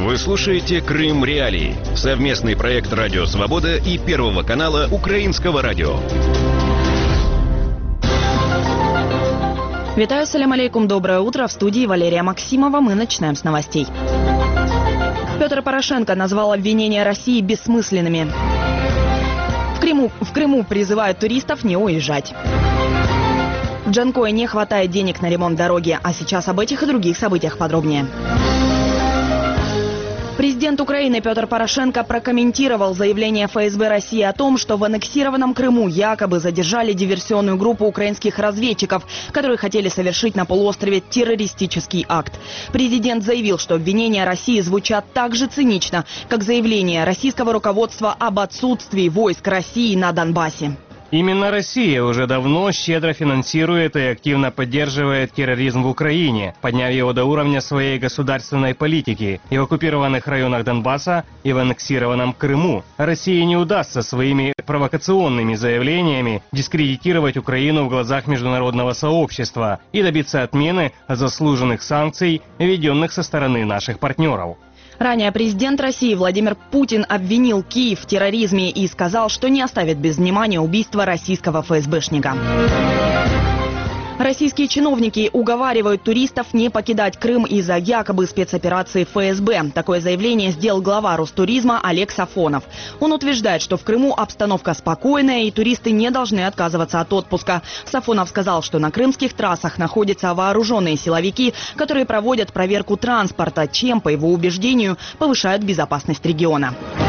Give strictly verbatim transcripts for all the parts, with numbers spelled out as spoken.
Вы слушаете «Крым Реалии» — совместный проект «Радио Свобода» и Первого канала Украинского радио. Витаю, салям алейкум, доброе утро. В студии Валерия Максимова. Мы начинаем с новостей. Петр Порошенко назвал обвинения России бессмысленными. В Крыму, в Крыму призывают туристов не уезжать. В Джанкое не хватает денег на ремонт дороги. А сейчас об этих и других событиях подробнее. Президент Украины Петр Порошенко прокомментировал заявление эф эс бэ России о том, что в аннексированном Крыму якобы задержали диверсионную группу украинских разведчиков, которые хотели совершить на полуострове террористический акт. Президент заявил, что обвинения России звучат так же цинично, как заявление российского руководства об отсутствии войск России на Донбассе. Именно Россия уже давно щедро финансирует и активно поддерживает терроризм в Украине, подняв его до уровня своей государственной политики и в оккупированных районах Донбасса, и в аннексированном Крыму. России не удастся своими провокационными заявлениями дискредитировать Украину в глазах международного сообщества и добиться отмены заслуженных санкций, введенных со стороны наших партнеров. Ранее президент России Владимир Путин обвинил Киев в терроризме и сказал, что не оставит без внимания убийство российского эф эс бэшника. Российские чиновники уговаривают туристов не покидать Крым из-за якобы спецоперации эф эс бэ. Такое заявление сделал глава Ростуризма Олег Сафонов. Он утверждает, что в Крыму обстановка спокойная и туристы не должны отказываться от отпуска. Сафонов сказал, что на крымских трассах находятся вооруженные силовики, которые проводят проверку транспорта, чем, по его убеждению, повышают безопасность региона.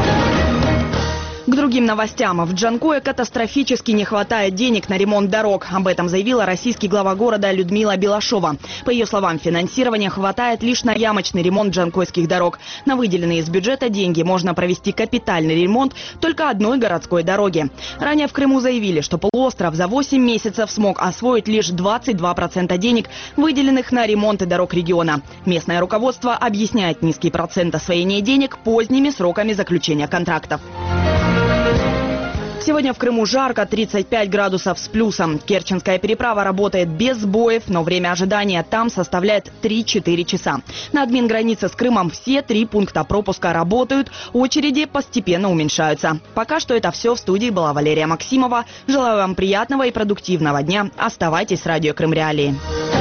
К другим новостям. В Джанкое катастрофически не хватает денег на ремонт дорог. Об этом заявила российский глава города Людмила Белашова. По ее словам, финансирования хватает лишь на ямочный ремонт джанкойских дорог. На выделенные из бюджета деньги можно провести капитальный ремонт только одной городской дороги. Ранее в Крыму заявили, что полуостров за восемь месяцев смог освоить лишь двадцать два процента денег, выделенных на ремонты дорог региона. Местное руководство объясняет низкий процент освоения денег поздними сроками заключения контрактов. Сегодня в Крыму жарко, тридцать пять градусов с плюсом. Керченская переправа работает без сбоев, но время ожидания там составляет три-четыре часа. На админгранице с Крымом все три пункта пропуска работают, очереди постепенно уменьшаются. Пока что это все. В студии была Валерия Максимова. Желаю вам приятного и продуктивного дня. Оставайтесь с радио Крым Реалии.